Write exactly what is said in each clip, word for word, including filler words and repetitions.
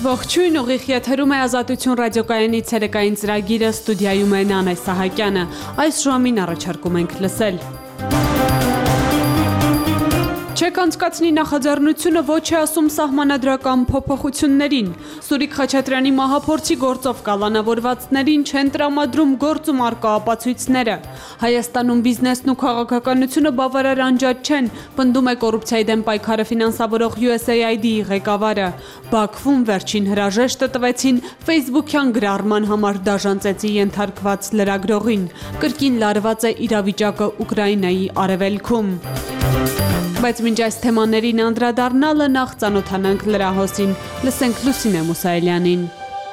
Ողջույն, ուղիղ եթերում է Ազատություն ռադիոկայանի ցերեկային ծրագիրը, ստուդիայում է Նանե Սահակյանը։ Այս ժամին առաջարկում ենք լսել. Չեք անցկացնի նախաձեռնությունը ոչ է ասում սահմանադրական փոփոխություններին։ Սուրիկ Խաչատրյանի մահափորձի գործով կալանավորվածներին չեն տրամադրում գործում առկա ապացույցները։ Հայաստանում բիզնեսն ու քաղաքականությունը բավարար անջատ չեն, պնդում է կոռուպցիայի դեմ պայքարը ֆինանսավորող յու էս էյ այ դի-ի ղեկավարը։ Բաքվում վերջին հրաժեշտը տվեցին Facebook-յան գրառման համար դաժան ծեծի ենթարկված լրագրողին։ Կրկին լարված է իրավիճակը Ուկրաինայի արևելքում։ Բայց մինչ այս թեմաներին անդրադառնալը նախ ծանոթանանք լրահոսին, լսենք Լուսինե Մուսայելյանին։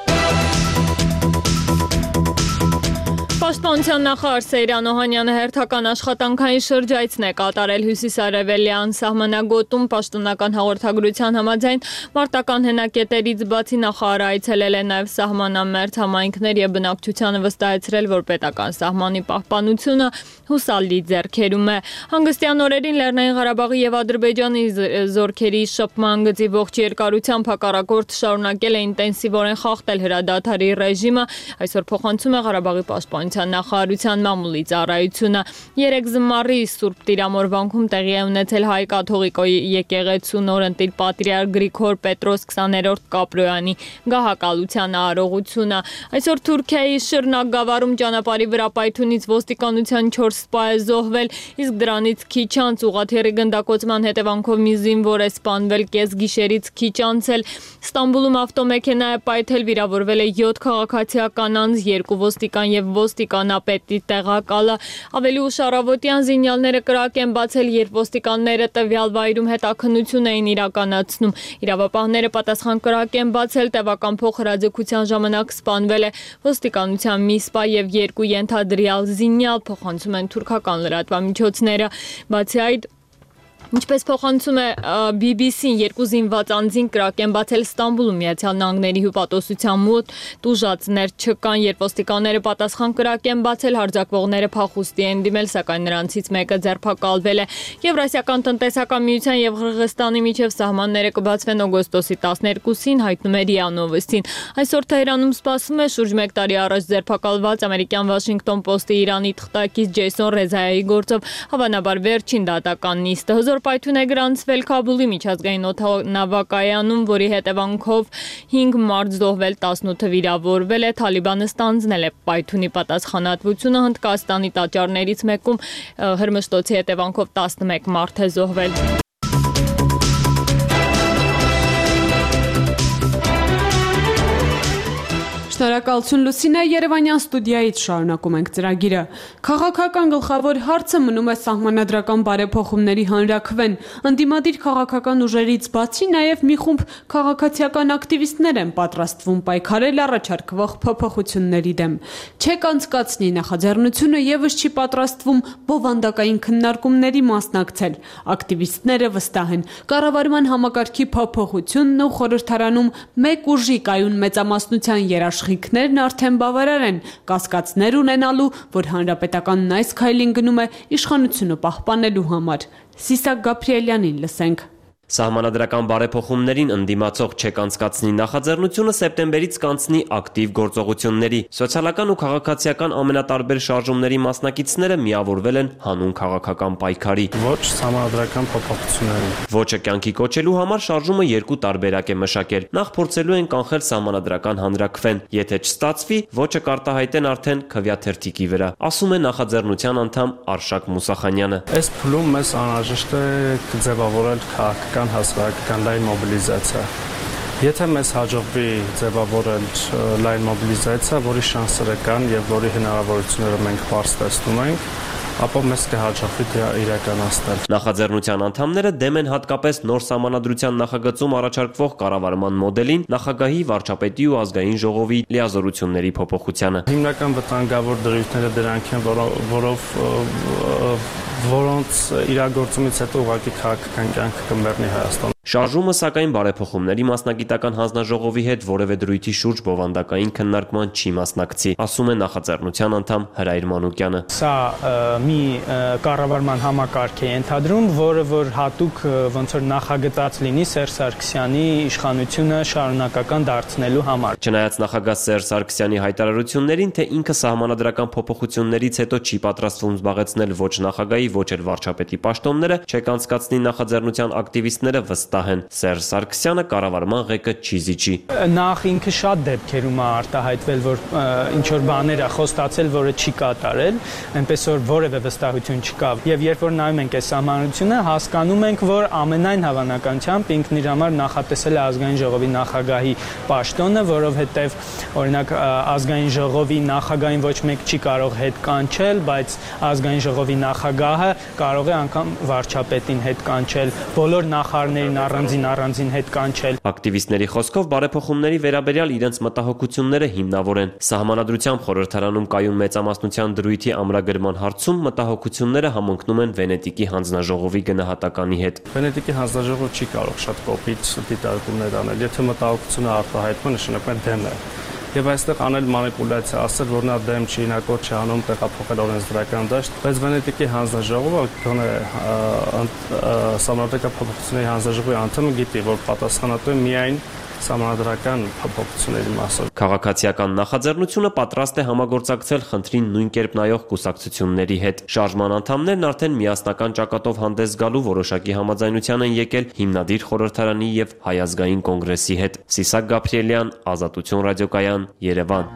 Պաշտպանության նախարար Սեյրան Օհանյանը հերթական աշխատանքային շրջայցն է կատարել հյուսիսարևելյան սահմանագոտում պաշտոնական հաղորդագրության համաձայն մարտական հենակետերից բացի նախարարը այցելել է նաև սահմանամերձ համայնքներ եւ բնակչությանը վստահեցրել, որ պետական սահմանի պահպանությունը հուսալի ձեռքերում է։ Հանգստյան օրերին Լեռնային Ղարաբաղի եւ Ադրբեջանի զորքերի շփման գծի ողջ երկարությամբ հակառակորդը շարունակել է ինտենսիվորեն խախտել հրադադարի ռեժիմը, այսօր փոխանցում է Ղարաբաղի պաշտպանության նախարարության մամուլի ծառայությունը։ Երեք զմարի Սուրբ Տիրամոր-վանքում տեղի է ունեցել հայ կաթողիկոյի եկեղեցու նորընտիր պատրիարք Գրիգոր Պետրոս քսաներորդ Կապրոյանի գահակալության արարողությունը։ Այսօր Թուրքիայի Շիրնակ գավառում ճանապարհի վրա պայթյունից ոստիկանության չորս սպա է զոհվել, իսկ դրանից քիչ անց ուղղաթիռի գնդակոծման հետևանքով մի զինվոր է սպանվել կեսգիշերից քիչ անց էլ Ստամբուլում ավտոմեքենա է պայթել, վիրավորվել է յոթ քաղաքացիական անձ, երկու ոստիկան եւ ոստիկանապետի տեղակալը։ Ավելի ուշ առավոտյան զինյալները կրակ են բացել, երբ ոստիկանները տվյալ վայրում հետաքննություն էին իրականացնում։ Իրավապահները պատասխան կրակ են բացել, տևական փոխհրաձգության ժամանակ սպանվել է ոստիկանության մի սպա եւ երկու ենթադրյալ զինյալ, փոխանցում են թուրքական լրատվամիջոցները։ Բացի այդ, ինչպես փոխանցում է բի բի սին, երկու զինված անձին կրակ են բացել Ստամբուլում Միացյալ Նահանգների հյուպատոսության մոտ, տուժածներ չկան, երբ ոստիկանները պատասխան կրակ են բացել, հարձակվողները փախուստի են դիմել, սակայն նրանցից մեկը ձերբակալվել է։ Եվրասիական տնտեսական միության եւ Ղրղստանի միջև սահմանները կբացվեն օգոստոսի տասներկուսին, հայտնում է րիա Նովոստին։ Այսօր Թեհրանում սպասվում է շուրջ մեկ տարի առաջ ձերբակալված ամերիկյան Վաշինգտոն Պոստի Իրանի թղթակից Ջեյսոն Ռեզայայի գործով հավանաբար վերջին դատական նիստը։ Հզոր պայթյուն է գրանցվել Քաբուլի միջազգային օդանավակայանում, որի հետևանքով հինգ մարդ զոհվել, տասնութը վիրավորվել է։ Թալիբանը ստանձնել է պայթյունի պատասխանատվությունը, Հնդկաստանի տաճարներից մեկում հրմշտոցի հետևանքով տասնմեկ մարդ է զոհվել։ Շնորհակալություն Լուսինե, Երևանյան ստուդիայից շարունակում ենք ծրագիրը։ Քաղաքական գլխավոր հարցը մնում է սահմանադրական բարեփոխումների հանրաքվեն։ Ընդդիմադիր քաղաքական ուժերից բացի նաև մի խումբ քաղաքացիական ակտիվիստներ են պատրաստվում պայքարել առաջարկվող փոփոխությունների դեմ։ Չեք անցկացնի նախաձեռնությունը եւս չի պատրաստվում բովանդակային քննարկումների մասնակցել։ Ակտիվիստները վստահ են, կառավարման համակարգի փոփոխությունն ու խորհրդարանում մեկ ուժի կայուն մեծամասնության երաշխիք Ղիքներն արդեն բավարար են կասկածներ ունենալու, որ հանրապետականն այս քայլին գնում է իշխանությունը պահպանելու համար։ Սիսակ Գաբրիելյանին լսենք։ Սահմանադրական բարեփոխումներին ընդդիմացող չեք անցկացնի նախաձեռնությունը սեպտեմբերից կանցնի ակտիվ գործողությունների։ Սոցիալական ու քաղաքացիական ամենատարբեր շարժումների մասնակիցները միավորվել են հանուն քաղաքական պայքարի։ Ոչ սահմանադրական փոփոխություններին։ Ոչը կյանքի կոչելու համար շարժումը երկու տարբերակ է մշակել։ Նախ փորձելու են կանխել սահմանադրական հանրաքվեն, եթե չստացվի, ոչը կարտահայտեն արդեն քվյաթերթիկի վրա, ասում է նախաձեռնության անդամ Արշակ Մուսախանյանը։ Այս փուլում մեզ անհրաժեշտ է ձևավորել քաղաքական հասարակական լայն մոբիլիզացիա։ Եթե մեզ հաջողվի ձևավորել լայն մոբիլիզացիա, որի շանսերը կան եւ որի հնարավորությունները մենք բարձ տեսնում ենք, ապա մեզ կհաջողվի դա իրականացնել։ Նախաձեռնության անդամները դեմ են հատկապես նոր սահմանադրության նախագծում առաջարկվող կառավարման մոդելին, նախագահի, վարչապետի ու ազգային ժողովի լիազորությունների փոփոխությանը։ Հիմնական վտանգավոր դրույթները դրանք են, որով որոնց իրագործումից հետո ուղղակի քաղաքական կյանքը կմեռնի Հայաստանում։ Շարժումը սակայն բարեփոխումների մասնագիտական հանձնաժողովի հետ որևէ դրույթի շուրջ բովանդակային քննարկման չի մասնակցի, ասում է նախաձեռնության անդամ Հրայր Մանուկյանը։ Սա մի կառավարման համակարգ է ենթադրում, որը որ հատուկ ոնց որ նախագծած լինի Սերժ Սարգսյանի իշխանությունը շարունակական դարձնելու համար։ Չնայած նախագահ Սերժ Սարգսյանի հայտարարություններին, թե ինքը սահմանադրական փոփոխություններից հետո չի պատրաստվում զբաղեցնել ոչ նախագահի, ոչ էլ վարչապետի պաշտոնները, չեկանցկացնի նախաձեռնության ակտիվիստները վստահ են։ Սերժ Սարգսյանը կառավարման ղեկը չի զիջի։ Նախ ինքը շատ դեպքերում է արտահայտվել, որ ինչ որ բաներ է խոստացել, որը չի կատարել, այնպես որ որևէ վստահություն չկա։ Եվ երբ որ նայում ենք այս սահմանությունը, հասկանում ենք, որ ամենայն հավանականությամբ ինքն իր համար նախատեսել է ազգային ժողովի նախագահի պաշտոնը, որովհետև օրինակ ազգային ժողովի նախագահին ոչ մեկ չի կարող հետ կանչել, բայց ազգային ժողովի նախագահը կարող է անգամ վարչապետին հետ կանչել, բոլոր նախարարներին առանձին առանձին հետ կանչել։ Ակտիվիստների խոսքով բարեփոխումների վերաբերյալ իրենց մտահոգությունները հիմնավոր են։ Սահմանադրությամբ խորհրդարանում կայուն մեծամասնության դրույթի ամրագրման հարցում մտահոգությունները համընկնում են Վենետիկի հանձնաժողովի գնահատականի հետ։ Վենետիկի հանձնաժողովը չի կարող շատ կոպիտ դիտարկումներ անել, եթե մտահոգությունը արտահայտվում է, նշանակում է դեմ է։ Եվ այստեղ անել մանիպուլյացիա, ասել, որ նա դեմ չի, նա կոչ չի անում տեղափոխել օրենսդրական դաշտ, բայց Վենետիկի հանձնաժողովը, գոնե սահմանադրական փոփոխությունների հանձնաժողովի անդամը գիտի, որ պատասխանատու է միայն սահմանադրական փոփոխությունների մասով։ Քաղաքացիական նախաձեռնությունը պատրաստ է համագործակցել խնդրին նույն կերպ նայող կուսակցությունների հետ։ Շարժման անդամներն արդեն միասնական ճակատով հանդես գալու որոշակի համաձայնության են եկել Հիմնադիր խորհրդարանի եւ Հայ ազգային կոնգրեսի հետ։ Սիսակ Գաբրիելյան, Ազատություն ռադիոկայան, Երևան։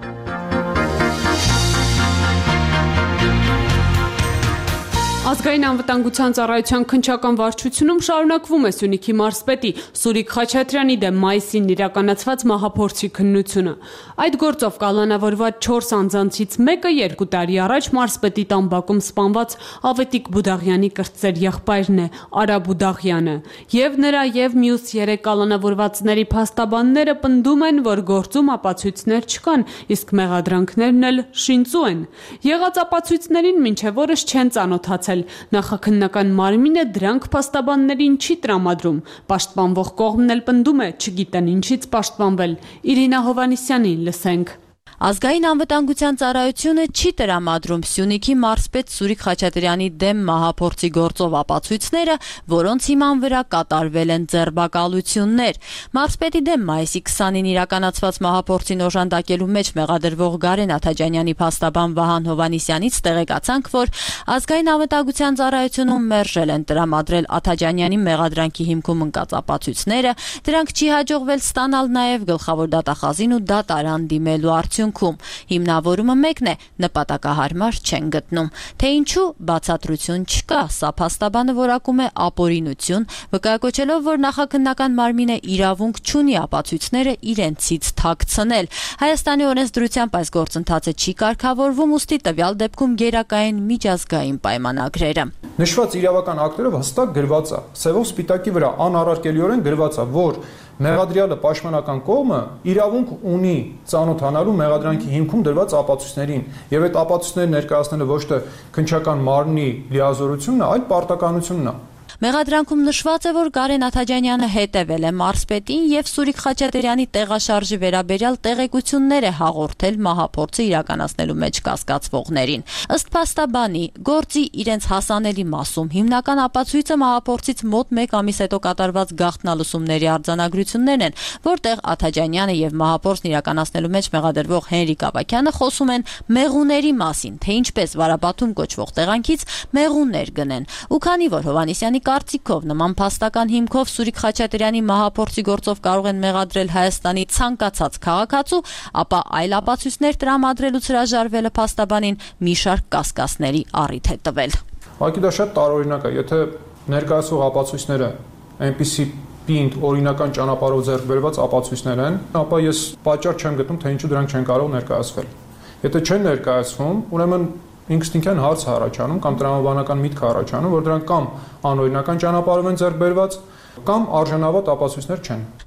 Ազգային անվտանգության ծառայության քննչական վարչությունում շարունակվում է Սյունիքի մարզպետի Սուրիկ Խաչատրյանի դեմ մայիսին իրականացված մահափորձի քննությունը։ Այդ գործով կալանավորված չորս անձանցից մեկը երկու տարի առաջ մարզպետի տան բակում սպանված Ավետիք Բուդաղյանի կրտսեր եղբայրն է, Արա Բուդաղյանը, եւ նրա եւ մյուս երեք կալանավորվածների փաստաբանները պնդում են, որ գործում ապացույցներ չկան, իսկ մեղադրանքներն էլ շինծու են։ Եղած ապացույցներին մինչև օրս չեն ծանոթացել։ Նախաքննական մարմինը դրանք փաստաբաններին չի տրամադրում։ Պաշտպանվող կողմն էլ պնդում է, չգիտեն ինչից պաշտպանվել։ Իրինա Հովանիսյանին լսենք։ Ազգային անվտանգության ծառայությունը չի տրամադրում Սյունիքի մարզպետ Սուրիկ Խաչատրյանի դեմ մահափորձի գործով ապացույցները, որոնց հիման վրա կատարվել են ձերբակալություններ։ Մարզպետի դեմ մայիսի քսանին իրականացված մահափորձին օժանդակելու մեջ մեղադրվող Գարեն Աթաջանյանի փաստաբան Վահան Հովանիսյանից տեղեկացանք, որ ազգային անվտանգության ծառայությունում մերժել են տրամադրել Աթաջանյանի մեղադրանքի հիմքում ընկած ապացույցները, դրանք չի հաջողվել ստանալ նաև գլխավոր դատախազին ու դատարան դիմելու արդյունքում։ Հիմնավորումը մեկն է, նպատակահարմար չեն գտնում։ Թե ինչու բացատրություն չկա, սա փաստաբանը որակում է ապօրինություն, վկայակոչելով, որ նախաքննական մարմինը իրավունք չունի ապացույցները իրենցից թաքցնել։ Հայաստանի օրենսդրությամբ այս գործընթացը չի կարգավորվում, ուստի տվյալ դեպքում գերակային միջազգային պայմանագրերը։ Նշված իրավական ակտերով հստակ գրված է, սևով սպիտակի վրա անառարկելիորեն գրված է, որ մեղադրյալը պաշտպանական կողմը իրավունք ունի ծանոթանալու մեղադրանքի հիմքում դրված ապացույցներին, եւ այդ ապացույցները ներկայացնելը ոչ թե քննչական մարմնի լիազորությունն է, այլ պարտականությունն է։ Մեղադրանքում նշված է, որ Գարեն Աթաջանյանը հետևել է մարզպետին եւ Սուրիկ Խաչատրյանի տեղաշարժի վերաբերյալ տեղեկություններ է հաղորդել մահափորձը իրականացնելու մեջ կասկածվողներին։ Ըստ փաստաբանի, գործի իրենց հասանելի մասում հիմնական ապացույցը մահափորձից մոտ մեկ ամիս հետո կատարված գաղտնալսումների արձանագրություններն են, որտեղ Աթաջանյանը եւ մահափորձն իրականացնելու մեջ մեղադրվող Հենրիկ Ավագյանը խոսում են մեղուների մասին, թե ինչպես Վարապատում կոչվող տեղանքից մեղուներ գնեն։ Ու քանի որ Հովանիսյանի կարծիքով նման փաստական հիմքով Սուրիկ Խաչատրյանի մահափորձի գործով կարող են մեղադրել Հայաստանի ցանկացած քաղաքացու, ապա այլ ապացույցներ տրամադրելուց հրաժարվելը փաստաբանին մի շարք կասկածների առիթ է տվել։ Ուղղակի դա շատ տարօրինակ է, եթե ներկայացվող ապացույցները այնպիսի պինդ օրինական ճանապարհով ձեռք բերված ապացույցներ են, ապա ես պատճառ չեմ գտնում, թե ինչու դրանք չեն կարող ներկայացվել։ Եթե չեն ներկայացվում, ուրեմն ինքնին հարց առաջանում կամ տրամաբանական միտք առաջանում, որ դրանք կամ անօրինական ճանապարհով են ձեռք բերված, կամ արժանավատ ապացույցներ չեն։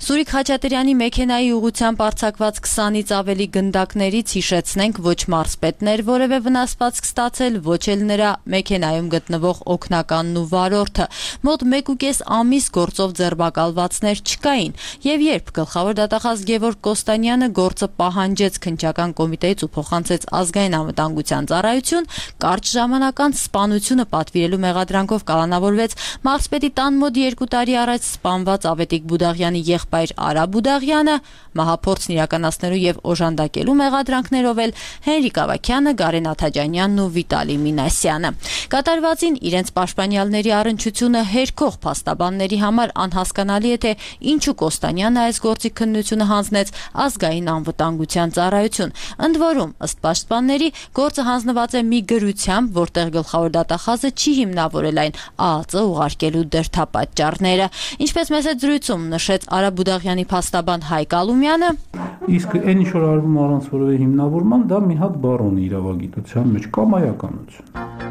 Սուրիկ Խաչատրյանի մեքենայի ուղղությամբ արձակված քսանից ավելի գնդակներից հիշեցնենք ոչ մարզպետներ որևէ վնասվածք ստացել, ոչ էլ նրա մեքենայում գտնվող օգնականն ու վարորդը։ Մոտ մեկուկես ամիս գործով ձերբակալվածներ չկային, եւ երբ գլխավոր դատախազ Գևորգ Կոստանյանը գործը պահանջեց քննչական կոմիտեից ու փոխանցեց ազգային անվտանգության ծառայություն, կարճ ժամանական սպանությունը պատվիրելու մեղադրանքով կալանավորվեց մարզպետի տան մոտ երկու տարի առաջ սպանված Ավետիք Բուդաղյանի եղբայր Արա Բուդաղյանը, մահափորձն իրականացնելու եւ օժանդակելու մեղադրանքներով էլ Հենրիկ Ավագյանը, Գարեն Աթաջանյանն ու Վիտալի Մինասյանը։ Կատարվածին իրենց պաշտպանյալների առնչությունը հերքող փաստաբանների համար անհասկանալի է, թե ինչու Կոստանյանը այս գործի քննությունը հանձնեց ազգային անվտանգության ծառայություն։ Ընդ որում, ըստ պաշտպանների, գործը հանձնված է մի գրությամբ, որտեղ գլխավոր դատախազը չի հիմնավորել այն ԱԱԾ ուղարկելու դրդապատճառները։ Ինչպես մեծ զրույցում նշեց Արա Բուդաղյանի փաստաբան Հայկ Ալումյանը, իսկ այն ինչ որ արվում առանց որևէ հիմնավորման, դա մի հատ բառոն է իրավագիտության մեջ, կամայականություն։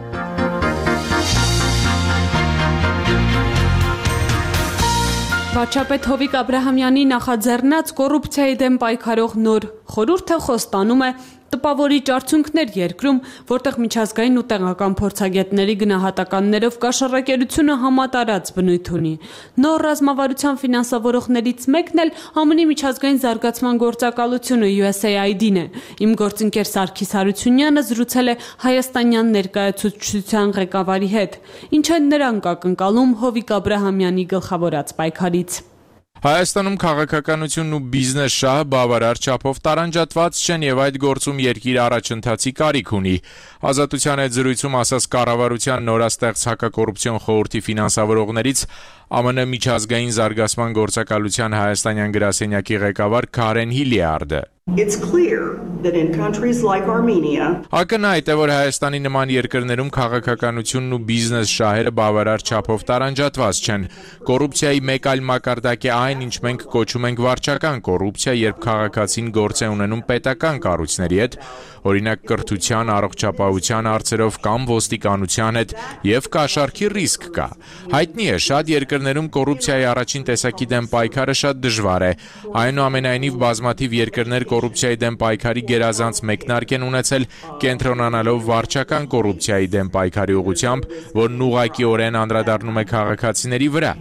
Վարչապետ Հովիկ Աբրահամյանի նախաձեռնած կոռուպցիայի դեմ պայքարող նոր խորհուրդը խոստանում է տպավորիչ արդյունքներ երկրում, որտեղ միջազգային ու տեղական փորձագետների գնահատականներով կաշառակերությունը համատարած բնույթ ունի։ Նոր ռազմավարության ֆինանսավորողներից մեկն էլ ԱՄՆ-ի միջազգային զարգացման գործակալությունը յու էս էյ այ դի-ն է։ Իմ գործընկեր Սարգիս Հարությունյանը զրուցել է հայաստանյան ներկայացուցչության ղեկավարի հետ։ Ինչ են նրանք ակնկալում Հովիկ Աբրահամյանի գլխավորած պայքարից։ Հայաստանում քաղաքականությունն ու բիզնես շահը բավարար չափով տարանջատված չեն եւ այդ գործում երկիր առաջընթացի կարիք ունի։ Ազատության այդ զրույցում ասաց կառավարության նորաստեղծ հակակոռուպցիոն խորհրդի ֆինանսավորողներից ԱՄՆ միջազգային զարգացման գործակալության հայաստանյան գրասենյակի ղեկավար Քարեն Հիլիարդը։ It's clear that in countries like Armenia, Ակնհայտ է, որ Հայաստանի նման երկրներում քաղաքականությունն ու բիզնես շահերը բավարար չափով տարանջատված չեն։ Կոռուպցիայի մեկ այլ մակարդակ է այն, ինչ մենք կոչում ենք վարչական կոռուպցիա, երբ քաղաքացին գործ է ունենում պետական կառույցների հետ, օրինակ կրթության, առողջապահության հարցերով կամ ոստիկանության հետ, եւ կաշառքի ռիսկ կա։ Հայտնի է, շատ երկրներում կոռուպցիայի առաջին տեսակի դեմ պայքարը շատ դժվար է։ Այնուամենայնիվ բազմաթիվ երկրներ կոռուպցիայի դեմ պայքարի գերազանց մեկնարկ են ունեցել կենտրոնանալով վարչական կոռուպցիայի դեմ պայքարի ուղղությամբ, որն ուղղակիորեն անդրադառնում է քաղաքացիների վրա։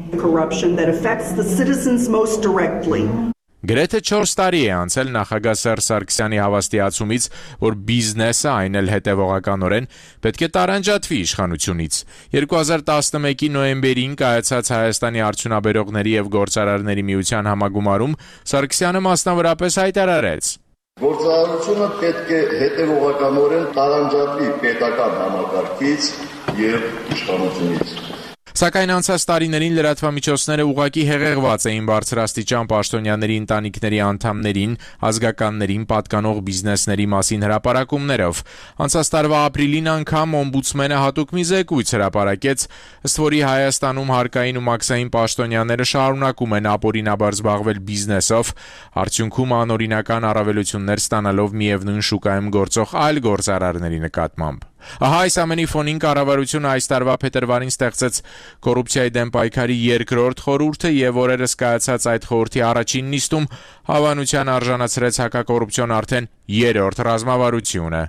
Գրեթե չորս տարի է անցել նախագահ Սերժ Սարգսյանի հավաստիացումից, որ բիզնեսը, այն էլ հետևողականորեն, պետք է տարանջատվի իշխանությունից։ երկու հազար տասնմեկի նոյեմբերին կայացած Հայաստանի արդյունաբերողների եւ գործարարների միության համագումարում Սարգսյանը մասնավորապես հայտարարեց. Գործարարությունը պետք է հետևողականորեն տարանջատվի պետական համակարգից եւ իշխանությունից։ Սակայն անցած տարիներին լրատվամիջոցները ուղղակի հեղեղված էին բարձրաստիճան պաշտոնյաների ընտանիքների անդամներին, ազգականներին պատկանող բիզնեսների մասին հրապարակումներով։ Անցած տարվա ապրիլին անգամ օմբուդսմենը հատուկ մի զեկույց հրապարակեց, ըստ որի Հայաստանում հարկային ու մաքսային պաշտոնյաները շարունակում են ապօրինաբար զբաղվել բիզնեսով, արդյունքում անօրինական առավելություններ ստանալով միևնույն շուկայում գործող այլ գործարարների նկատմամբ։ Ահա այս ամենի ֆոնին կառավարությունը այս տարվա փետրվարին ստեղծեց կոռուպցիայի դեմ պայքարի երկրորդ խորհուրդը եւ օրերս կայացած այդ խորհրդի առաջին նիստում հավանության արժանացրեց հակակոռուպցիոն արդեն երրորդ ռազմավարությունը։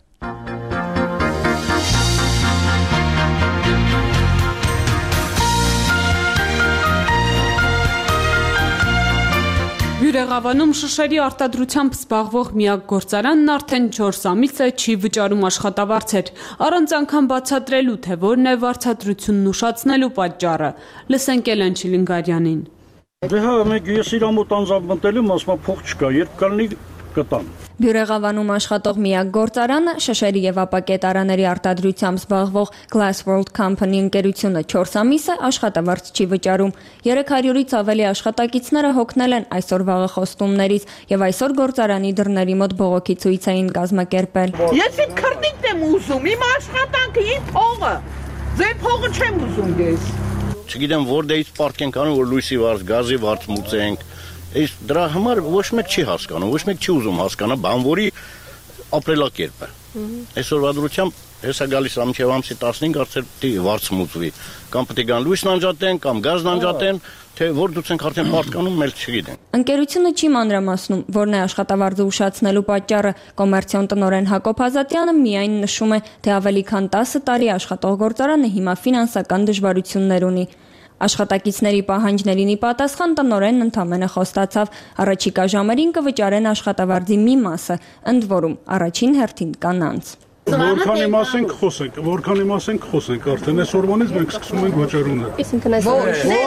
Բյուրեղավանում շշերի արտադրությամբ զբաղվող միակ գործարանն արդեն չորս ամիս է չի վճարում աշխատավարձեր, առանց անգամ բացատրելու, թե որն է վարձատրությունն ուշացնելու պատճառը։ Լսենք Էլեն Չիլինգարյանին։ Դե հա, մենք ես իր մոտ անձամբ մտելում, ասում փող չկա, երբ կլինի կտան։ Բյուրեղավանում աշխատող միակ գործարանը շշերի եւ ապակետարաների արտադրությամբ զբաղվող Glass World Company ընկերությունը չորս ամիս է աշխատավարձ չի վճարում։ երեք հարյուրից ավելի աշխատակիցները հոգնել են այսօր վաղը խոստումներից եւ այսօր գործարանի դռների մոտ բողոքի ցույց էին կազմակերպել։ Ես իմ քրտինքն եմ ուզում, իմ աշխատանքը, իմ փողը։ Ձեր փողը չեմ ուզում ես։ Չգիտեմ որտեղից պարտք ենք անում, որ լույսի վարձ, գազի վարձ մուծենք։ Այս դրա համար ոչ մեկ չի հասկանում, ոչ մեկ չի ուզում հասկանալ բանվորի ապրելակերպը։ Այսօրվա դրությամբ Հեսա գալիս ամչև ամսի տասնհինգ արդեն պիտի վարձ մուծվի։ Կամ պիտի գան լույսն անջատեն, կամ գազն անջատեն, թե որ դուք ենք արդեն պատկանում, մենք չգիտենք։ Ընկերությունը չի մանրամասնում, որն է աշխատավարձը ուշացնելու պատճառը։ Կոմերցիոն տնօրեն Հակոբ Ազատյանը միայն նշում է, թե ավելի քան տասը տարի աշխատող գործարանը հիմա ֆինանսական դժվարություններ ունի։ Աշխատակիցների պահանջներին ի պատասխան տնօրենն ընդամենը խոստացավ առաջիկա ժամերին կվճարեն աշխատավարձի մի մասը, ընդ որում առաջին հերթին կանանց։ Որքանի մասենք խոսենք, որքանի մասենք խոսենք, արդեն այսօրվանից մենք սկսում ենք վճարումը։ Այսինքն այս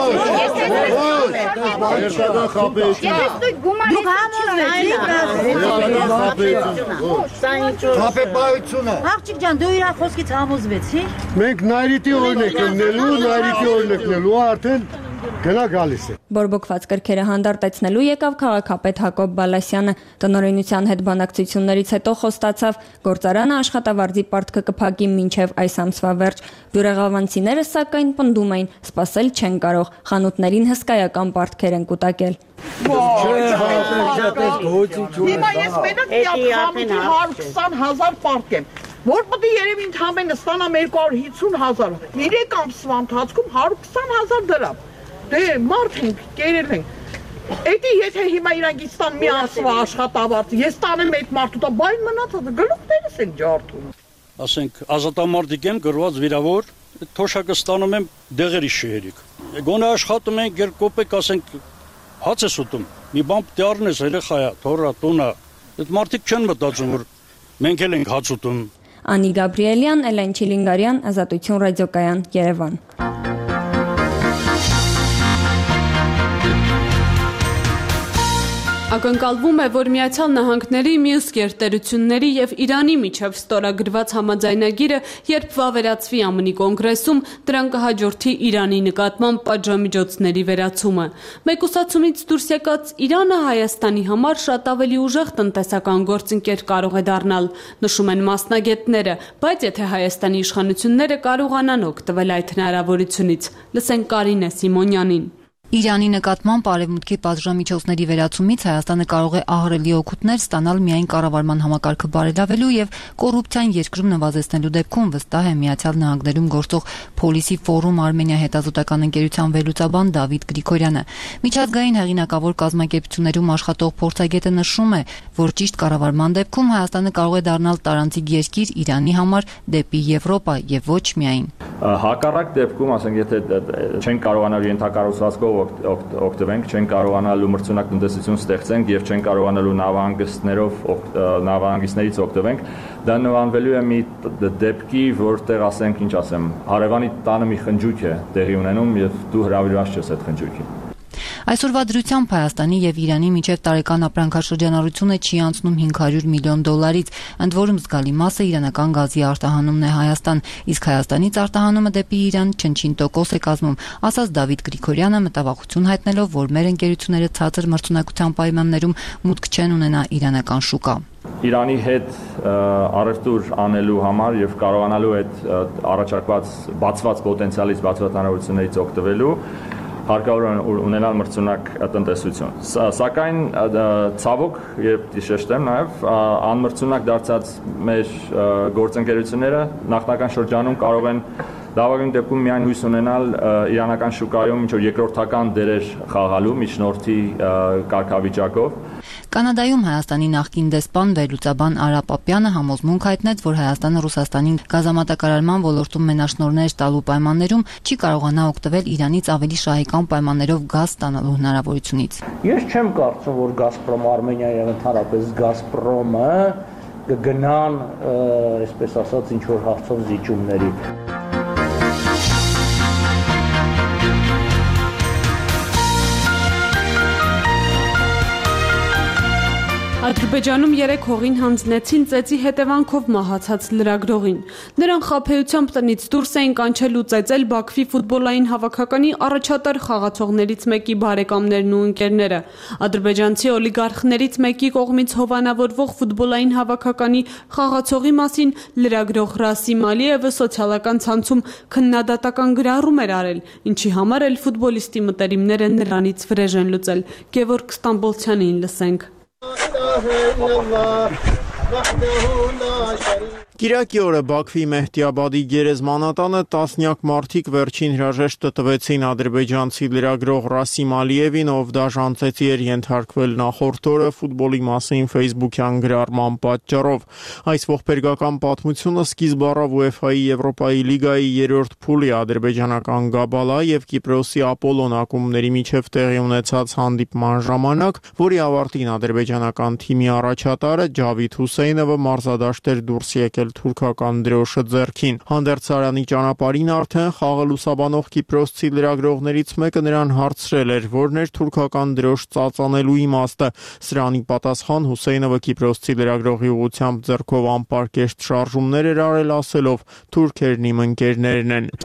Աղջիկ ջան, դու իր խոսքից համոզվեցի՞ր։ Մենք նայրիտի օրինակ ելնելու, նայրիտի օրինակ ելնելու արդեն գնա գալիս է։ Բորբոքված կրքերը հանդարտեցնելու եկավ քաղաքապետ Հակոբ Բալասյանը։ Տնօրենության հետ բանակցություններից հետո խոստացավ գործարանը աշխատավարձի պարտքը կփակի մինչև այս ամսվա վերջ։ Բյուրեղավանցիները սակայն պնդում էին, սպասել չեն կարող, խանութներին հսկայական պարտքեր են կուտակել։ Հիմա ես մենակ միակ հարյուր քսան հազար պարտք եմ, որ պետք է երևի ընդհանրապես ստանամ երկու հարյուր հիսուն հազար, երեք ամսվա ընթացքում հարյուր քսան հազար դրամ։ Դե մարդ ենք, կերել ենք։ Էդի եթե հիմա իրանք ստան մի ամսվա աշխատավարձ, ես տանեմ այդ մարդու տա, բայն մնացածը գլուխներս են ջարդում։ Ասենք ազատամարտիկ եմ, գրված վիրավոր, թոշակը ստանում եմ դեղերի շեհերիկ։ Գոնե աշխատում ենք երկու կոպեկ, ասենք հաց ես ուտում, մի բան պետք է առնես, երեխա է, թոռա, տունա։ Այդ մարդիկ չեն մտածում, որ մենք էլ ենք հաց ուտում։ Անի Գաբրիելյան, Էլեն Չիլինգարյան, Ազատություն ռադիոկայան, Երևան։ Ակնկալվում է, որ Միացյալ Նահանգների մյուս գերտերությունների եւ Իրանի միջև ստորագրված համաձայնագիրը, երբ վավերացվի ԱՄՆ-ի կոնգրեսում, դրան կհաջորդի Իրանի նկատմամբ պատժամիջոցների վերացումը։ Մեկուսացումից դուրս եկած Իրանը Հայաստանի համար շատ ավելի ուժեղ տնտեսական գործընկեր կարող է դառնալ, նշում են մասնագետները, բայց եթե Հայաստանի իշխանությունները կարողանան օգտվել այդ հնարավորությունից, լսենք Կարինե Սիմոնյանին։ Իրանի նկատմամբ արևմուտքի պատժամիջոցների վերացումից Հայաստանը կարող է ահռելի օգուտներ ստանալ միայն կառավարման համակարգը բարելավելու եւ կոռուպցիան երկրում նվազեցնելու դեպքում, վստահ է Միացյալ Նահանգներում գործող Policy Forum Armenia հետազոտական ընկերության վերլուծաբան Դավիթ Գրիգորյանը։ Միջազգային հեղինակավոր կազմակերպություններում աշխատող փորձագետը նշում է, որ ճիշտ կառավարման դեպքում Հայաստանը կարող է դառնալ տարանցիկ երկիր Իրանի համար դեպի Եվրոպա եւ ոչ միայն։ Հակառակ դեպքում, ասենք, եթե չեն կարողանալ ենթակառուցվածքով օգտվենք, չեն կարողանալու մրցունակ տնտեսություն ստեղծենք եւ չեն կարողանալու նավահանգիստներով նավահանգիստներից օգտվենք, դա նվանվելու է մի դեպքի, որտեղ, ասենք, ինչ ասեմ, հարևանի տանը մի խնջույք է տեղի ունենում եւ դու հրավիրված ես այդ խնջույքին։ Այսօրվա դրությամբ Հայաստանի եւ Իրանի միջև տարեկան ապրանքաշրջանառությունը չի անցնում հինգ հարյուր միլիոն դոլարից, ընդ որում զգալի մասը իրանական գազի արտահանումն է Հայաստան, իսկ Հայաստանից արտահանումը դեպի Իրան չնչին տոկոս է կազմում, ասաց Դավիթ Գրիգորյանը, մտավախություն հայտնելով, որ մեր ընկերությունները ցածր մրցունակության պայմաններում մուտք չեն ունենա իրանական շուկա։ Իրանի հետ առևտուր անելու համար եւ կարողանալու այդ առաջարկված բացված պոտենցիալից, բացված հնարավորություններից օգտվելու հարկավոր ունենալ մրցունակ տնտեսություն։ Սակայն ցավոք, երբ շեշտեմ նաև անմրցունակ դարձած մեր գործընկերությունները նախնական շրջանում կարող են լավագույն դեպքում միայն հույս ունենալ իրանական շուկայում ինչ որ երկրորդական դերեր խաղալու միջնորդի կարգավիճակով։ Կանադայում Հայաստանի նախկին դեսպան վերլուծաբան Արա Պապյանը համոզմունք հայտնեց, որ Հայաստանը Ռուսաստանին գազամատակարարման ոլորտում մենաշնորհներ տալու պայմաններում չի կարողանա օգտվել Իրանից ավելի շահեկան պայմաններով գազ ստանալու հնարավորությունից։ Ես չեմ կարծում, որ Գազպրոմը, Արմենիայի եւ ընդհանրապես Գազպրոմը կգնան, այսպես ասած, ինչ որ հարցով զիջումների։ Ադրբեջանում երեք հողին հանձնեցին ծեծի հետևանքով մահացած լրագրողին։ Նրան խաբեությամբ տնից դուրս էին կանչել ու ծեծել Բաքվի ֆուտբոլային հավաքականի առաջատար խաղացողներից մեկի բարեկամներն ու ընկերները։ Ադրբեջանցի օլիգարխներից մեկի կողմից հովանավորվող ֆուտբոլային հավաքականի խաղացողի մասին լրագրող Ռասիմ Ալիևը սոցիալական ցանցում քննադատական գրառում էր արել, ինչի համար էլ ֆուտբոլիստի մտերիմները նրանից վրեժ են լուծել։ Գևորգ Ստամբոլցյանին լսենք։ Կիրակի օրը Բաքվի Մեհդիաբադի գերեզմանատանը տասնյակ մարդիկ վերջին հրաժեշտը տվեցին ադրբեջանցի լրագրող Ռասիմ Ալիևին, ով դաժանցեցի էր ենթարկվել նախորդ օրը ֆուտբոլի մասին Facebook-յան գրառման պատճառով։ Այս ողբերգական պատմությունը սկիզբ առավ ՈՒԵՖԱ-ի Եվրոպայի լիգայի երրորդ փուլի ադրբեջանական Գաբալա եւ Կիպրոսի Ապոլոն ակումբների միջև տեղի ունեցած հանդիպման ժամանակ, որի ավարտին ադրբեջանական թիմի առաջատարը Ջավիթ Հուսեյնովը մարզադաշտ էր դուրս եկել թուրքական դրոշը ձեռքին։ Հանդերձարանի ճանապարհին արդեն խաղը լուսաբանող կիպրոսցի լրագրողներից մեկը նրան հարցրել էր, որն էր թուրքական դրոշ ծածանելու իմաստը։ Սրանի պատասխան Հուսեյնովը կիպրոսցի լրագրողի ուղղությամբ ձեռքով անպարկեշտ շարժումներ էր արել, ասելով. «Թուրքերն իմ ընկերներն են»։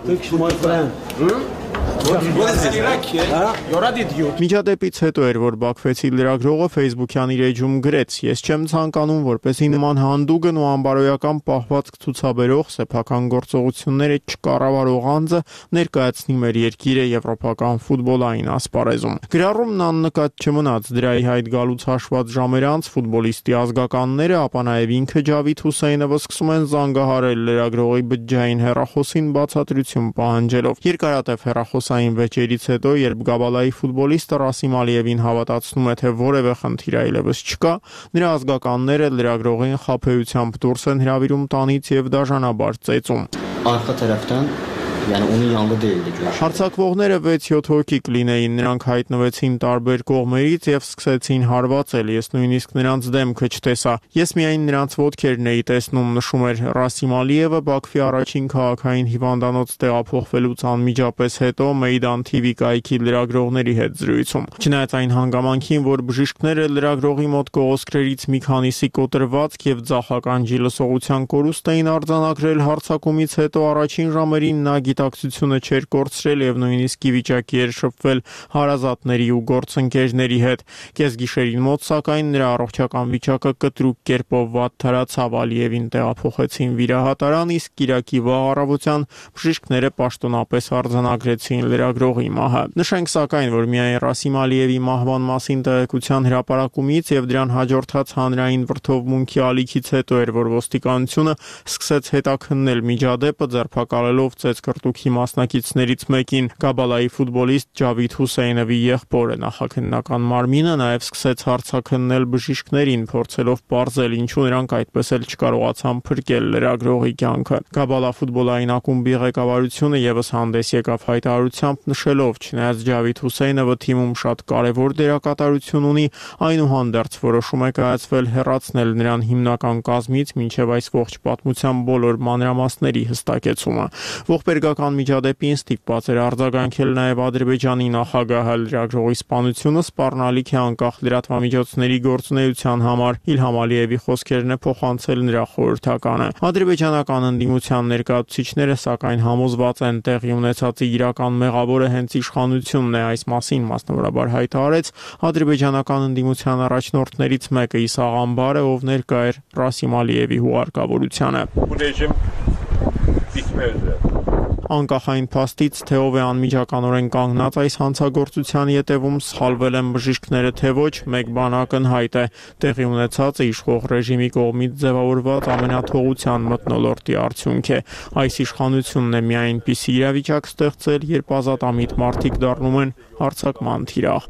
Միջադեպից հետո էր, որ բաքվեցի լրագրողը Facebook-յան իր էջում գրեց. «Ես չեմ ցանկանում, որպեսզի նման հանդուգն ու անբարոյական պահվածք ցուցաբերող սեփական գործողությունները չկառավարող անձը ներկայացնի մեր երկիրը եվրոպական ֆուտբոլային ասպարեզում»։ Գրառումն աննկատ չմնաց, դրա ի հայտ գալուց հաշված ժամեր անց ֆուտբոլիստի ազգականները, ապա նաև ինքը Ջավիթ Հուսեյնովը սկսում են զանգահարել լրագրողի բջջային հեռախոսին բացատրություն պահանջելով։ Երկարատև հեռախոսային վեճերից հետո, երբ Գաբալայի ֆուտբոլիստը Ռասիմ Ալիևին հավատացնում է, թե որևէ խնդիր այլևս չկա, նրա ազգականները լրագրողին խաբեությամբ դուրս են հրավիրում տանից եւ դաժանաբար ծեծում։ Arka taraftan yani onun yanında değildi görüş. Հարձակվողները վեց-յոթ հոգի կլինեին, նրանք հայտնվեցին տարբեր կողմերից եւ սկսեցին հարվածել, ես նույնիսկ նրանց դեմքը չտեսա։ Ես միայն նրանց ոտքերն էի տեսնում, նշում էր Ռասիմ Ալիևը Բաքվի առաջին քաղաքային հիվանդանոց տեղափոխվելուց անմիջապես հետո Մեյդան թի վի կայքի լրագրողների հետ զրույցում։ Չնայած այն հանգամանքին, որ բժիշկները լրագրողի մոտ կողոսկրերից մի քանիսի կոտրվածք եւ ձախականջի լսողության կորուստ էին արձանագրել հարձակումից հետո առաջին ժամերին նա գիտակցությունը չէր կորցրել եւ նույնիսկ ի վիճակի էր շփվել հարազատների ու գործընկերների հետ։ Կեսգիշերին մոտ սակայն նրա առողջական վիճակը կտրուկ կերպով վատթարացավ, Ալիևին տեղափոխեցին վիրահատարան, իսկ Կիրակի վաղ առավոտյան բժիշկները պաշտոնապես արձանագրեցին լրագրողի մահը։ Նշենք սակայն, որ միայն Ռասիմ Ալիևի մահվան մասին տեղեկության հրապարակումից եւ դրան հաջորդած հանրային վրդովմունքի ալիքից հետո էր, որ ոստիկանությունը սկսեց հետաքննել միջադեպը, ձերբակալելով ծեծկռտուքի մասնակիցներից մեկին։ Գաբալայի ֆուտբոլիստ Ջավիթ Հուսեյնովի եղբորը նախաքննական մարմինը նաև սկսեց հարցաքննել բժիշկներին, փորձելով պարզել, ինչու նրանք այդպես էլ չկարողացան փրկել լրագրողի կյանքը։ Գաբալա ֆուտբոլային ակումբի ղեկավարությունը եւս հանդես եկավ հայտարարությամբ, նշելով, չնայած Ջավիթ Հուսեյնովը թիմում շատ կարևոր դերակատարություն ունի, այնուհանդերձ որոշում է կայացվել հեռացնել նրան հիմնական կազմից մինչև այս ողջ պատմության բոլոր մանրամասների հստակեցումը։ Ողբերգական միջադեպին ստիպված էր արձագանքել նաև Ադրբեջանի նախագահը։ Լրագրողի սպանությունը սպառնալիք է անկախ լրատվամիջոցների գործունեության համար։ Իլհամ Ալիևի խոսքերն է փոխանցել նրա խորհրդականը։ Ադրբեջանական ընդդիմության ներկայացուցիչները սակայն համոզված են, տեղի ունեցածի իրական մեղավորը հենց իշխանությունն է։ Այս մասին մասնավորաբար հայտարարեց ադրբեջանական ընդդիմության առաջնորդներից մեկը Իսաղ Ամբարը, ով ներկա էր Ռասիմ Ալիևի հուղարկավորությանը։ Անկախ այն փաստից, թե ով է անմիջականորեն կանգնած այս հանցագործության ետևում, սխալվել են բժիշկները թե ոչ, մեկ բան ակնհայտ է. տեղի ունեցածը իշխող ռեժիմի կողմից ձևավորված ամենաթողության մթնոլորտի արդյունք է։ Այս իշխանությունն է մի այնպիսի իրավիճակ ստեղծել, երբ ազատամիտ մարդիկ դառնում են հարձակման թիրախ։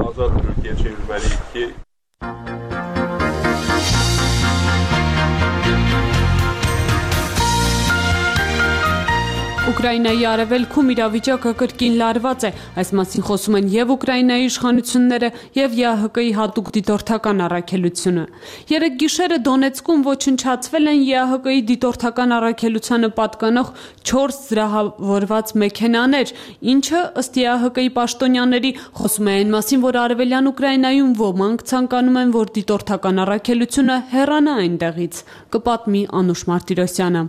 Ուկրաինայի արևելքում իրավիճակը կրկին լարված է։ Այս մասին խոսում են եւ Ուկրաինայի իշխանությունները, եւ ԵԱՀԿ-ի հատուկ դիտորդական առաքելությունը։ Երեկ գիշերը Դոնեցկում ոչնչացվել են ԵԱՀԿ-ի դիտորդական առաքելությանը պատկանող չորս զրահավորված մեքենաներ, ինչը ըստ ԵԱՀԿ-ի պաշտոնյաների խոսում է այն մասին, որ արևելյան Ուկրաինայում ոմանք ցանկանում են, որ դիտորդական առաքելությունը հեռանա այնտեղից։ Կպատմի Անուշ Մարտիրոսյանը։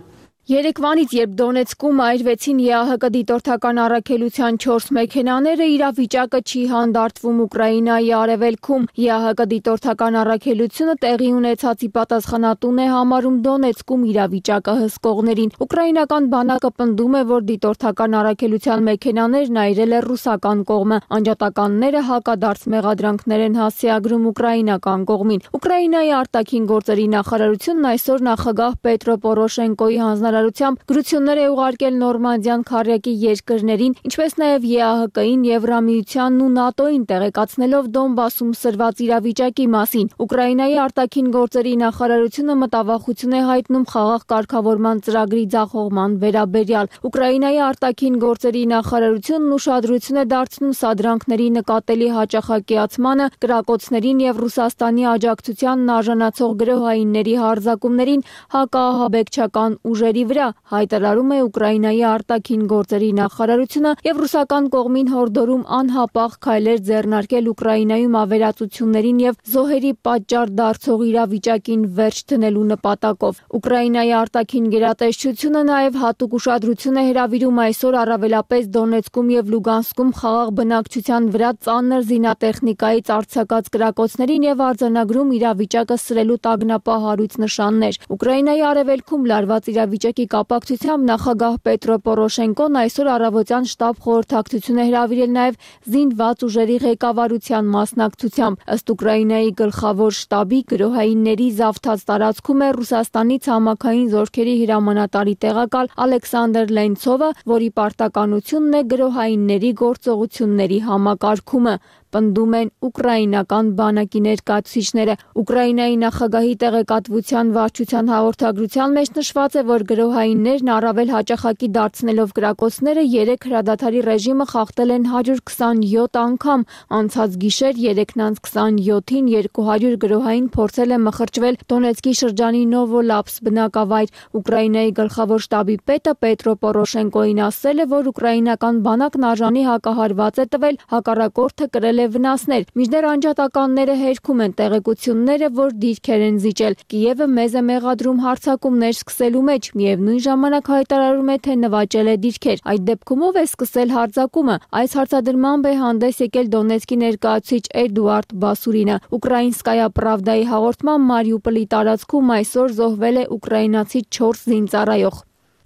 Երեկվանից, երբ Դոնեցկում այրվեցին ԵԱՀԿ դիտորդական առաքելության չորս մեքենաները, իրավիճակը չի հանդարտվում Ուկրաինայի արևելքում։ ԵԱՀԿ դիտորդական առաքելությունը տեղի ունեցածի պատասխանատուն է համարում Դոնեցկում իրավիճակը հսկողներին։ Ուկրաինական բանակը պնդում է, որ դիտորդական առաքելության մեքենաներն այրել է ռուսական կողմը։ Անջատականները հակադարձ մեղադրանքներ են հասցեագրում ուկրաինական կողմին։ Ուկրաինայի արտաքին գործերի նախարարությունն այսօր նախագահ Պետրո Պորոշենկոյի հանձնարարությամբ գրություններ է ուղարկել Նորմանդիան քարյակի երկրներին, ինչպես նաև ԵԱՀԿ-ին, Եվրամիությանն ու ՆԱՏՕ-ին տեղեկացնելով Դոնբասում սրված իրավիճակի մասին։ Ուկրաինայի արտաքին գործերի նախարարությունը մտավախություն է հայտնում խաղաղ կարգավորման ծրագրի ձախողման վերաբերյալ։ Ուկրաինայի արտաքին գործերի նախարարությունն ուշադրություն է դարձնում սադրանքների նկատելի հաճախակիացմանը, կրակոցներին եւ Ռուսաստանի աջակցությանն արժանացող գրոհայինների հարձակումներին հակաահաբեկչական ուժերի վրա, հայտարարում է Ուկրաինայի արտաքին գործերի նախարարությունը եւ ռուսական կողմին հորդորում անհապաղ քայլեր ձեռնարկել Ուկրաինայում ավերածություններին եւ զոհերի պատճառ դարձող իրավիճակին վերջ դնելու նպատակով։ Ուկրաինայի արտաքին գերատեսչությունը նաեւ հատուկ ուշադրություն է հրավիրում այսօր առավելապես Դոնեցկում եւ Լուգանսկում խաղաղ բնակչության վրա ծանր զինատեխնիկայից արձակած կրակոցներին եւ արձանագրում իրավիճակը սրելու տագնապահ հարույց նշաններ։ Ուկրաինայի արևելքում լարված իրավիճակի կապակցությամբ նախագահ Պետրո Պորոշենկոն այսօր առավոտյան շտաբ խորհրդակցություն է հրավիրել նաև զինված ուժերի ղեկավարության մասնակցությամբ։ Ըստ Ուկրաինայի գլխավոր շտաբի, գրոհայինների զավթած տարածքում է Ռուսաստանի ցամաքային զորքերի հրամանատարի տեղակալ Ալեքսանդր Լենցովը, որի պարտականությունն է գրոհայինների գործողությունների համակարգումը, պնդում են ուկրաինական բանակի ներկայացուցիչները։ Ուկրաինայի նախագահի տեղեկատվության վարչության հաղորդագրության մեջ նշված է, որ գրոհայիններն առավել հաճախակի դարձնելով կրակոցները երեք հրադադարի ռեժիմը խախտել են հարյուր քսանյոթ անգամ։ Անցած գիշեր երեքն անց քսանյոթին երկու հարյուր գրոհային փորձել է մխրճվել Դոնեցկի շրջանի Նովոլապս բնակավայր։ Ուկրաինայի գլխավոր շտաբի պետը Պետրո Պորոշենկոին ասել է, որ ուկրաինական բանակն արժանի հակահարված է տվել, հակառակորդը կրել է վնասներ։ Մինչդեռ անջատականները հերքում են տեղեկությունները, որ դիրքեր են զիջել։ Կիևը մեզ է մեղադրում հարձակումներ սկսելու մեջ, միևնույն ժամանակ հայտարարում է, թե նվաճել է դիրքեր։ Այդ դեպքում ով է սկսել հարձակումը։ Այս հարցադրմամբ է հանդես եկել Դոնեցկի ներկայացուցիչ Էդուարդ Բասուրինը։ Ուկրաինսկայա Պրավդայի հաղորդմամբ Մարիուպոլի տարածքում այսօր զոհվել է ուկրաինացի չորս զինծառայող։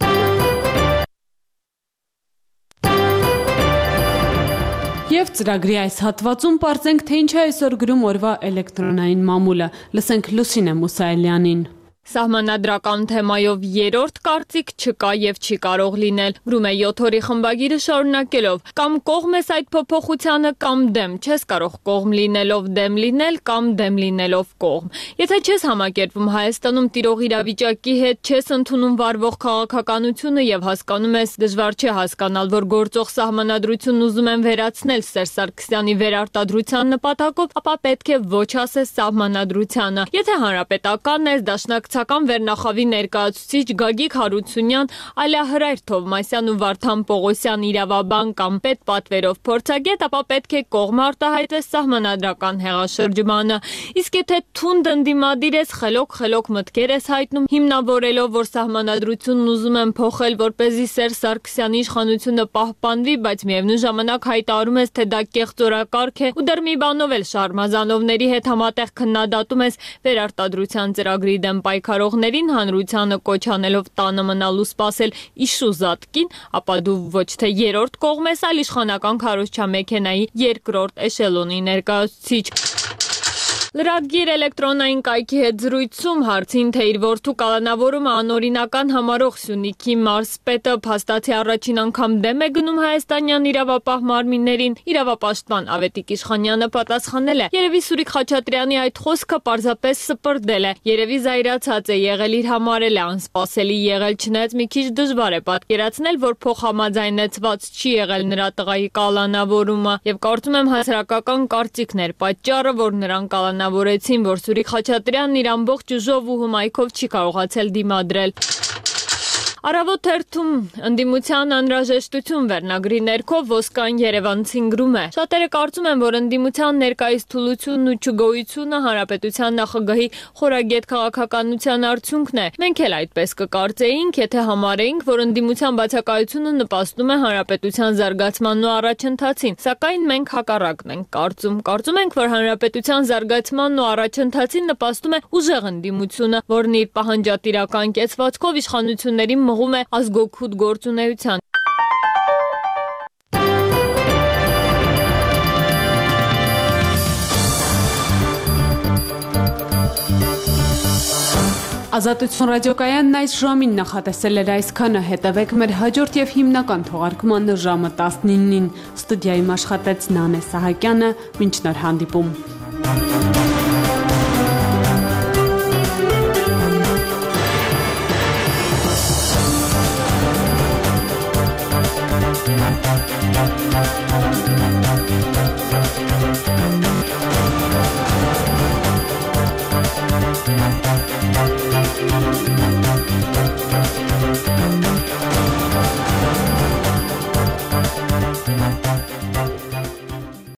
Եվ ծրագրի այս հատվածում պարզենք, թե ինչ է այսօր գրում օրվա էլեկտրոնային մամուլը։ Լսենք Լուսինե Մուսայելյանին։ Սահմանադրական թեմայով երրորդ կարծիք չկա եւ չի կարող լինել։ Գրում է յոթ օրի խմբագիրը շարունակելով. կամ կողմ ես այդ փոփոխությանը, կամ դեմ, չես կարող կողմ լինելով դեմ լինել, կամ դեմ լինելով կողմ։ Եթե չես համակերպվում Հայաստանում տիրող իրավիճակի հետ, չես ընդունում վարվող քաղաքականությունը եւ հասկանում ես դժվար չէ հասկանալ, որ գործող սահմանադրությունն ուզում են վերացնել Սերժ Սարգսյանի վերարտադրության նպատակով, ապա պետք է ոչ ասես սահմանադրությանը։ Եթե հանրապետական ես, դաշնակ վերնախավի ներկայացուցիչ Գագիկ Հարությունյան, Ալիահրայր Թովմասյան ու Վարդան Պողոսյան իրավաբան կամ պետ պատվերով փորձագետ, ապա պետք է կողմ արտահայտես սահմանադրական հեղաշրջմանը։ Իսկ եթե թունդ ընդդիմադիր ես, խելոք-խելոք մտքեր ես հայտնում, հիմնավորելով, որ սահմանադրությունն ուզում են փոխել, որպեսզի Սերժ Սարգսյանի իշխանությունը պահպանվի, բայց միևնույն ժամանակ հայտարարում ես, թե դա կեղծորակարգ է ու դեռ մի բանով էլ Շարմազանովների հետ համատեղ քննադատում ես վերարտադրության ծրագրի դեմ պայքարողներին հանրությանը կոչ անելով տանը մնալ ու սպասել իշուզատկին, ապա դու ոչ թե երրորդ կողմ ես, այլ իշխանական քարոզչամեքենայի երկրորդ էշելոնի ներկայացուցիչ։ Լրագրիր էլեկտրոնային կայքի հետ զրույցում հարցին, թե իր որդու կալանավորումը անօրինական համարող Սյունիքի մարզպետը փաստացի առաջին անգամ դեմ է գնում հայաստանյան իրավապահ մարմիններին, իրավապաշտպան Ավետիք Իշխանյանը պատասխանել է. երևի Սուրիկ Խաչատրյանի այդ խոսքը պարզապես սպրդել է, երևի զայրացած է եղել, իր համար էլ է անսպասելի եղել, չնայած մի քիչ դժվար է պատկերացնել, որ փոխհամաձայնեցված չի եղել նրա տղայի կալանավորումը, եւ կարծում եմ հասարակական կարծիքներ պատճառը, որ նրան կալանավորեցին, որ Սուրիկ Խաչատրյանն իր ամբողջ ուժով ու հմայքով չի կարողացել դիմադրել։ Առավոտ թերթում ընդդիմության անհրաժեշտություն վերնագրի ներքո Ոսկան Երևանցին գրում է. Շատերը կարծում են, որ ընդդիմության ներկայիս թուլությունն ու չգոյությունը հանրապետության նախագահի խորագետ քաղաքականության արդյունքն է։ Մենք էլ այդպես կկարծեինք, եթե համարեինք, որ ընդդիմության բացակայությունը նպաստում է հանրապետության զարգացմանն ու առաջընթացին, սակայն մենք հակառակն ենք կարծում։ Կարծում ենք, որ հանրապետության զարգացմանն ու առաջընթացին նպաստում է ուժեղ ընդդիմությունը, որն իր պահանջատիրական կեցվածքով իշխանություններին մղում է ազգօգուտ գործունեության։ Ազատություն ռադիոկայանն այս ժամին նախատեսել էր այսքանը, հետևեք մեր հաջորդ եւ հիմնական թողարկմանը ժամը տասնինին։ Ստուդիայում աշխատեց Նանե Սահակյանը, մինչ նոր հանդիպում։